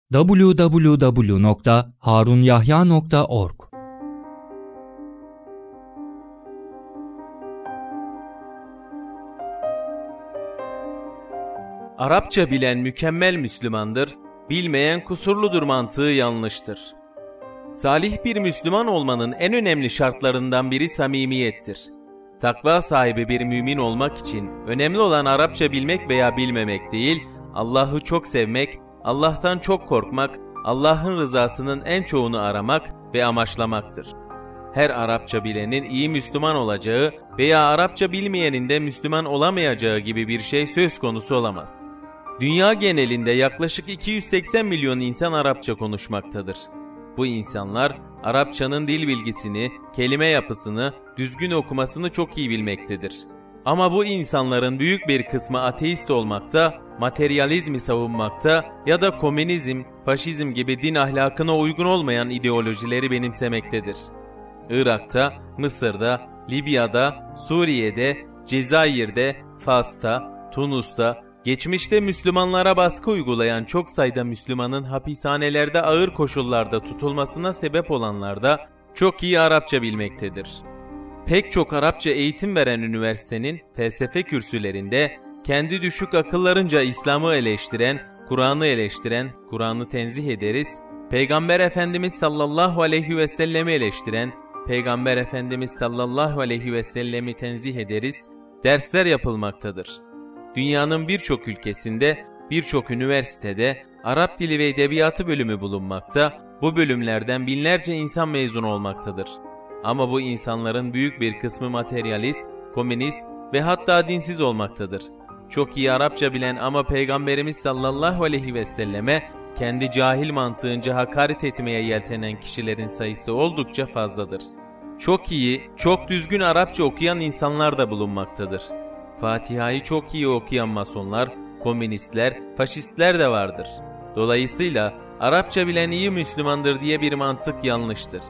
www.harunyahya.org. Arapça bilen mükemmel Müslümandır, bilmeyen kusurludur mantığı yanlıştır. Salih bir Müslüman olmanın en önemli şartlarından biri samimiyettir. Takva sahibi bir mümin olmak için önemli olan Arapça bilmek veya bilmemek değil, Allah'ı çok sevmek, Allah'tan çok korkmak, Allah'ın rızasının en çoğunu aramak ve amaçlamaktır. Her Arapça bilenin iyi Müslüman olacağı veya Arapça bilmeyenin de Müslüman olamayacağı gibi bir şey söz konusu olamaz. Dünya genelinde yaklaşık 280 milyon insan Arapça konuşmaktadır. Bu insanlar Arapçanın dil bilgisini, kelime yapısını, düzgün okumasını çok iyi bilmektedir. Ama bu insanların büyük bir kısmı ateist olmakta, materyalizmi savunmakta ya da komünizm, faşizm gibi din ahlakına uygun olmayan ideolojileri benimsemektedir. Irak'ta, Mısır'da, Libya'da, Suriye'de, Cezayir'de, Fas'ta, Tunus'ta, geçmişte Müslümanlara baskı uygulayan çok sayıda Müslümanın hapishanelerde ağır koşullarda tutulmasına sebep olanlar da çok iyi Arapça bilmektedir. Pek çok Arapça eğitim veren üniversitenin felsefe kürsülerinde kendi düşük akıllarınca İslam'ı eleştiren, Kur'an'ı eleştiren, Kur'an'ı tenzih ederiz, Peygamber Efendimiz sallallahu aleyhi ve sellemi eleştiren, Peygamber Efendimiz sallallahu aleyhi ve sellemi tenzih ederiz, dersler yapılmaktadır. Dünyanın birçok ülkesinde, birçok üniversitede Arap Dili ve Edebiyatı bölümü bulunmakta, bu bölümlerden binlerce insan mezun olmaktadır. Ama bu insanların büyük bir kısmı materyalist, komünist ve hatta dinsiz olmaktadır. Çok iyi Arapça bilen ama Peygamberimiz sallallahu aleyhi ve selleme kendi cahil mantığınca hakaret etmeye yeltenen kişilerin sayısı oldukça fazladır. Çok iyi, çok düzgün Arapça okuyan insanlar da bulunmaktadır. Fatiha'yı çok iyi okuyan masonlar, komünistler, faşistler de vardır. Dolayısıyla Arapça bilen iyi Müslümandır diye bir mantık yanlıştır.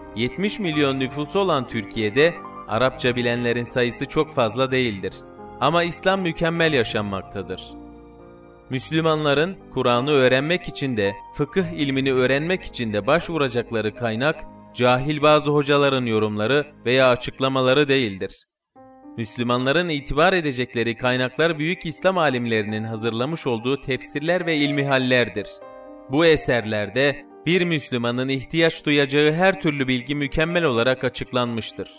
70 milyon nüfusu olan Türkiye'de Arapça bilenlerin sayısı çok fazla değildir. Ama İslam mükemmel yaşanmaktadır. Müslümanların Kur'an'ı öğrenmek için de, fıkıh ilmini öğrenmek için de başvuracakları kaynak, cahil bazı hocaların yorumları veya açıklamaları değildir. Müslümanların itibar edecekleri kaynaklar büyük İslam alimlerinin hazırlamış olduğu tefsirler ve ilmihallerdir. Bu eserlerde bir Müslümanın ihtiyaç duyacağı her türlü bilgi mükemmel olarak açıklanmıştır.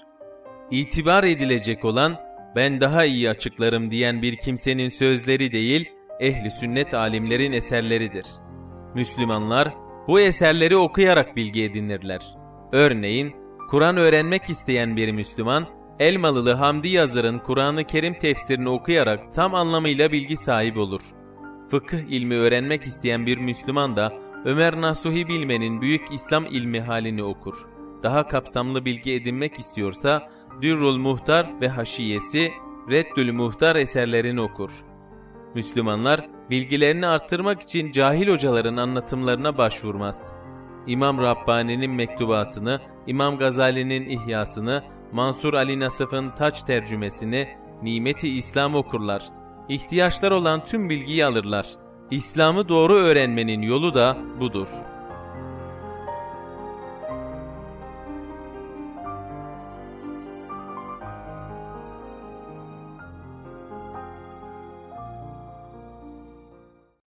İtibar edilecek olan, ben daha iyi açıklarım diyen bir kimsenin sözleri değil, ehli sünnet alimlerin eserleridir. Müslümanlar bu eserleri okuyarak bilgi edinirler. Örneğin, Kur'an öğrenmek isteyen bir Müslüman, Elmalılı Hamdi Yazır'ın Kur'an-ı Kerim tefsirini okuyarak tam anlamıyla bilgi sahibi olur. Fıkıh ilmi öğrenmek isteyen bir Müslüman da Ömer Nasuhi Bilmen'in büyük İslam ilmi halini okur. Daha kapsamlı bilgi edinmek istiyorsa Dürrül Muhtar ve Haşiyesi, Reddül Muhtar eserlerini okur. Müslümanlar bilgilerini arttırmak için cahil hocaların anlatımlarına başvurmaz. İmam Rabbani'nin mektubatını, İmam Gazali'nin İhyasını, Mansur Ali Nasıf'ın Taç tercümesini, Nimet-i İslam okurlar. İhtiyaçlar olan tüm bilgiyi alırlar. İslam'ı doğru öğrenmenin yolu da budur.